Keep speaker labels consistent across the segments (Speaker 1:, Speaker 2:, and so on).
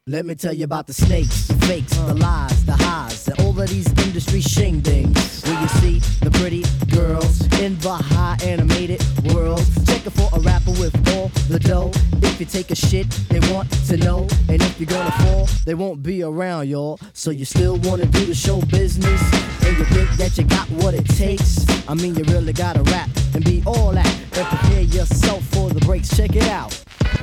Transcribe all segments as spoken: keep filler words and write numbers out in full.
Speaker 1: Let me tell you about the snakes, the fakes, the lies, the highs, and all of these industry shingdings. Where you see the pretty girls in the high animated world, checking for a rapper with all the dough. If you take a shit, they want to know. And if you're gonna fall, they won't be around, y'all. So you still wanna do the show business, and you think that you got what it takes. I mean, you really gotta rap and be all that, and prepare yourself for the breaks. Check it out.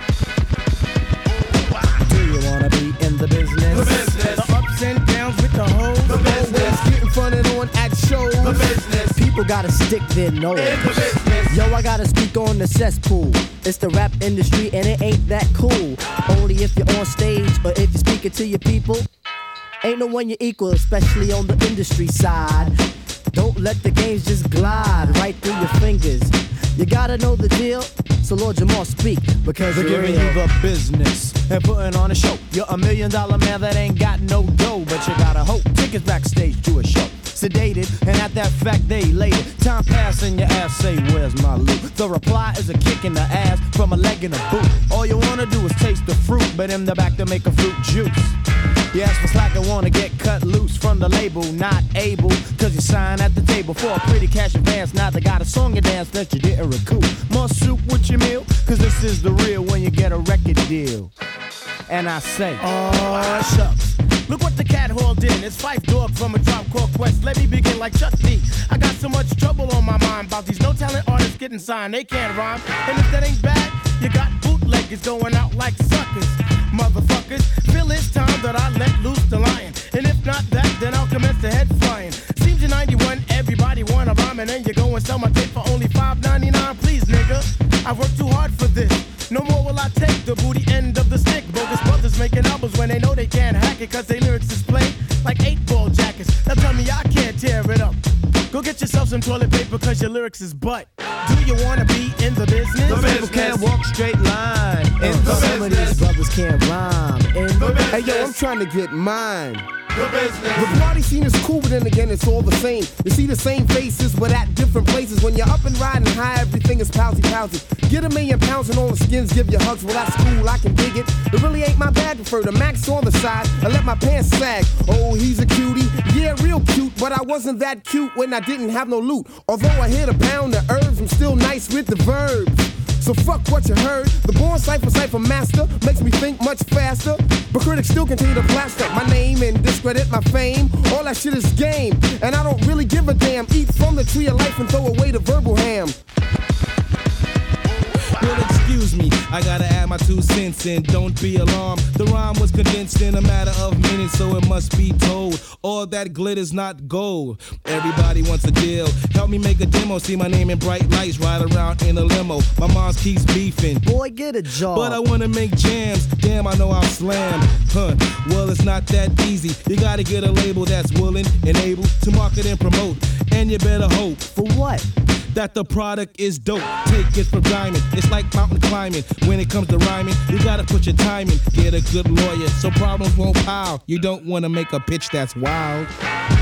Speaker 1: Do you wanna be in the business?
Speaker 2: The business.
Speaker 3: The ups and downs with the hoes.
Speaker 2: The business.
Speaker 3: Always getting fronted on at shows.
Speaker 2: The business.
Speaker 1: People gotta stick their nose.
Speaker 2: In the business.
Speaker 1: Yo, I gotta speak on the cesspool. It's the rap industry and it ain't that cool. Only if you're on stage or if you're speaking to your people. Ain't no one you equal, especially on the industry side. Don't let the games just glide right through your fingers. You gotta know the deal, so Lord Jamal speak, because
Speaker 3: We're
Speaker 1: you're
Speaker 3: giving
Speaker 1: real.
Speaker 3: you the business and putting on a show. You're a million dollar man that ain't got no dough, but you gotta hope. Tickets backstage to a show. Sedated, and at that fact they elated. Time passing, your ass say, where's my loot? The reply is a kick in the ass from a leg in a boot. All you wanna do is taste the fruit, but in the back to make a fruit juice. You ask for slack and wanna get cut loose from the label, not able, cause you sign at the table for a pretty cash advance. Now they got a song and dance that you didn't recoup. More soup with your meal, cause this is the real when you get a record deal. And I say,
Speaker 4: oh shucks, look what the cat hauled in. It's Phife Dawg from a Tribe Called Quest. Let me begin like Chuck D. I got so much trouble on my mind about these no talent artists getting signed. They can't rhyme, and if that ain't bad, you got bootleggers going out like suckers. Motherfuckers, feel it's time that I let loose the lion. And if not that, then I'll commence the head flying. Seems in ninety-one, everybody wanna rhyme, and then you go and sell my tape for only five ninety-nine. Please, nigga, I worked too hard for this. No more will I take the booty end of the stick. Bogus brothers making albums when they know they can't hack it, cause they lyrics is played like eight ball jackets. Now tell me I can't tear it up. Go get yourself some toilet paper, cause your lyrics is butt. Do you wanna be in the business?
Speaker 2: The
Speaker 3: people can't walk straight line.
Speaker 2: In
Speaker 3: And
Speaker 2: the
Speaker 1: Some of
Speaker 2: business.
Speaker 1: these brothers can't rhyme. And
Speaker 2: The business.
Speaker 3: hey yo, I'm trying to get mine.
Speaker 2: The business.
Speaker 3: The party scene is cool, but then again, it's all the same. You see the same faces, but at different places. When you're up and riding high, everything is pousy pousy. Get a million pounds and all the skins give you hugs. Well, that's cool, I can dig it. It really ain't my bag, prefer the max on the side. I let my pants sag. Oh, he's a cutie. Yeah, real cute, but I wasn't that cute when I didn't have no loot. Although I hit a pound of herbs, I'm still nice with the verbs. So fuck what you heard. The born cipher cipher master makes me think much faster. But critics still continue to plaster my name and discredit my fame. All that shit is game, and I don't really give a damn. Eat from the tree of life and throw away the verbal ham.
Speaker 5: Well, excuse me, I gotta add my two cents in. Don't be alarmed. The rhyme was condensed in a matter of minutes, so it must be told. All that glitter's not gold. Everybody wants a deal. Help me make a demo. See my name in bright lights. Ride around in a limo. My mom keeps beefing.
Speaker 1: boy, get a job.
Speaker 5: But I wanna make jams. Damn, I know I'll slam. Huh. Well, it's not that easy. You gotta get a label that's willing and able to market and promote. And you better hope
Speaker 1: For what?
Speaker 5: that the product is dope. Take it from diamond. It's like mountain climbing. When it comes to rhyming, you gotta put your time in. Get a good lawyer so problems won't pile. You don't wanna make a pitch that's wild.